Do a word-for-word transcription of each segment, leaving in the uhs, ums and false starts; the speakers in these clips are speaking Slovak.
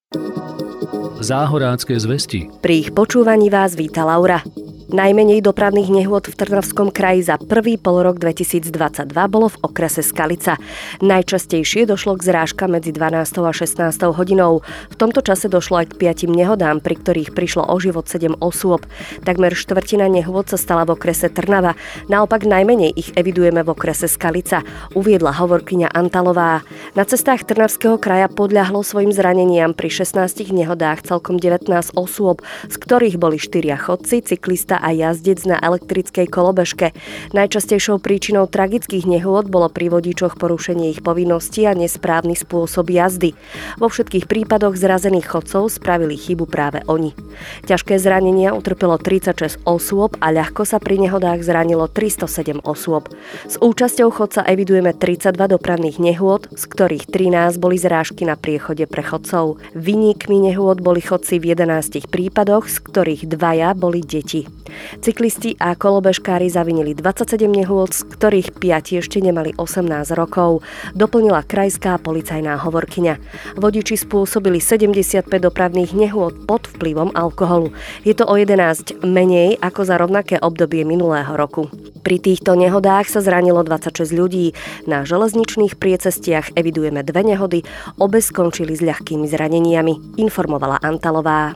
Záhorácké zvesti. Pri ich počúvaní vás víta Laura. Najmenej dopravných nehôd v Trnavskom kraji za prvý polrok dvetisícdvadsaťdva bolo v okrese Skalica. Najčastejšie došlo k zrážkam medzi dvanástou a šestnástou hodinou. V tomto čase došlo aj k piatim nehodám, pri ktorých prišlo o život sedem osôb. Takmer štvrtina nehôd sa stala v okrese Trnava. Naopak najmenej ich evidujeme v okrese Skalica, uviedla hovorkyňa Antalová. Na cestách Trnavského kraja podľahlo svojim zraneniam pri šestnástich nehodách celkom devätnásť osôb, z ktorých boli štyria chodci, cyklista a jazdec na elektrickej kolobežke. Najčastejšou príčinou tragických nehôd bolo pri vodičoch porušenie ich povinností a nesprávny spôsob jazdy. Vo všetkých prípadoch zrazených chodcov spravili chybu práve oni. Ťažké zranenia utrpelo tridsaťšesť osôb a ľahko sa pri nehodách zranilo tristosedem osôb. S účasťou chodca evidujeme tridsaťdva dopravných nehôd, z ktorých trinásť boli zrážky na priechode pre chodcov. Viníkmi nehôd boli chodci v jedenástich prípadoch, z ktorých dvaja boli deti. Cyklisti a kolobežkári zavinili dvadsaťsedem nehôd, z ktorých piati ešte nemali osemnásť rokov, doplnila krajská policajná hovorkyňa. Vodiči spôsobili sedemdesiatpäť dopravných nehôd pod vplyvom alkoholu. Je to o jedenásť menej ako za rovnaké obdobie minulého roku. Pri týchto nehodách sa zranilo dvadsaťšesť ľudí. Na železničných priecestiach evidujeme dve nehody, obe skončili s ľahkými zraneniami, informovala Antalová.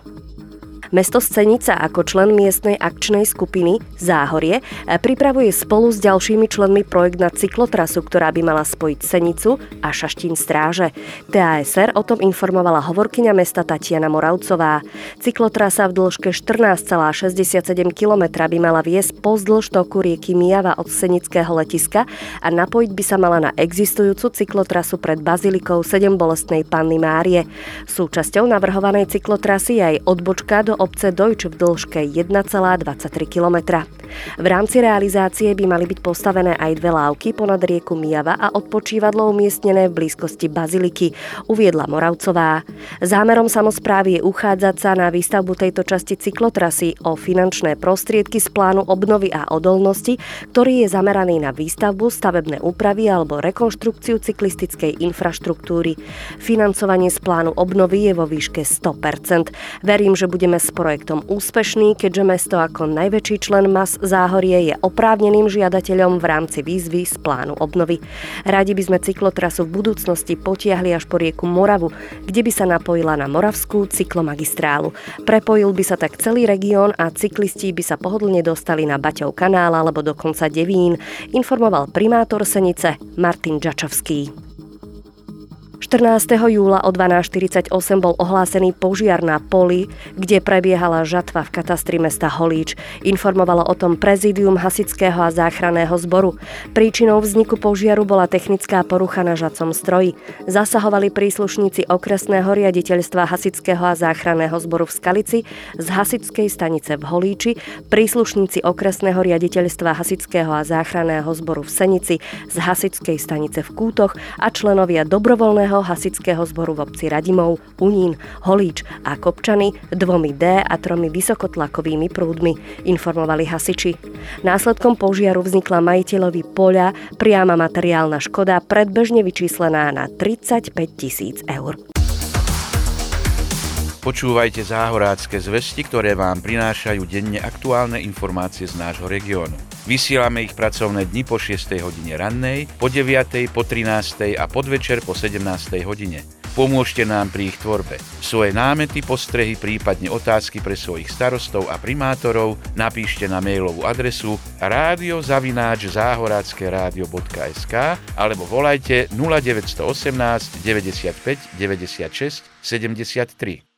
Mesto Scenica ako člen miestnej akčnej skupiny Záhorie pripravuje spolu s ďalšími členmi projekt na cyklotrasu, ktorá by mala spojiť Senicu a Šaštín Stráže. té a es er o tom informovala hovorkyňa mesta Tatiana Moravcová. Cyklotrasa v dĺžke štrnásť celá šesťdesiatsedem kilometra by mala viesť pozdĺž toku rieky Mijava od Senického letiska a napojiť by sa mala na existujúcu cyklotrasu pred bazilikou Sedembolestnej Panny Márie. Súčasťou navrhovanej cyklotrasy je aj odbočka do obce Dojč v dĺžke jeden celá dvadsaťtri kilometra. V rámci realizácie by mali byť postavené aj dve lávky ponad rieku Mijava a odpočívadlo umiestnené v blízkosti baziliky, uviedla Moravcová. Zámerom samosprávy je uchádzať sa na výstavbu tejto časti cyklotrasy o finančné prostriedky z plánu obnovy a odolnosti, ktorý je zameraný na výstavbu, stavebné úpravy alebo rekonštrukciu cyklistickej infraštruktúry. Financovanie z plánu obnovy je vo výške sto percent. Verím, že budeme s projektom úspešný, keďže mesto ako najväčší člen MAS Záhorie je oprávneným žiadateľom v rámci výzvy z plánu obnovy. Radi by sme cyklotrasu v budúcnosti potiahli až po rieku Moravu, kde by sa napojila na Moravskú cyklomagistrálu. Prepojil by sa tak celý región a cyklisti by sa pohodlne dostali na Baťov kanál alebo dokonca Devín, informoval primátor Senice Martin Džačovský. štrnásteho júla o dvanásť štyridsaťosem bol ohlásený požiar na poli, kde prebiehala žatva v katastri mesta Holíč. Informovalo o tom prezidium hasičského a záchranného zboru. Príčinou vzniku požiaru bola technická porucha na žacom stroji. Zasahovali príslušníci okresného riaditeľstva hasičského a záchranného zboru v Skalici, z hasičskej stanice v Holíči, príslušníci okresného riaditeľstva hasičského a záchranného zboru v Senici, z hasičskej stanice v Kútoch a členovia dobrovoľného hasičského zboru v obci Radimov, Unín, Holíč a Kopčany dvomi D a tromi vysokotlakovými prúdmi, informovali hasiči. Následkom požiaru vznikla majiteľovi poľa priama materiálna škoda predbežne vyčíslená na tridsaťpäť tisíc eur. Počúvajte Záhorácké zvesti, ktoré vám prinášajú denne aktuálne informácie z nášho regiónu. Vysielame ich pracovné dni po šiestej hodine rannej, po deviatej, po trinástej a podvečer po sedemnástej hodine. Pomôžte nám pri ich tvorbe. Svoje námety, postrehy, prípadne otázky pre svojich starostov a primátorov napíšte na mailovú adresu rádio zavináč záhoracké rádio bodka es ká alebo volajte nula deväť jedna osem deväťdesiatpäť deväťdesiatšesť sedemdesiattri.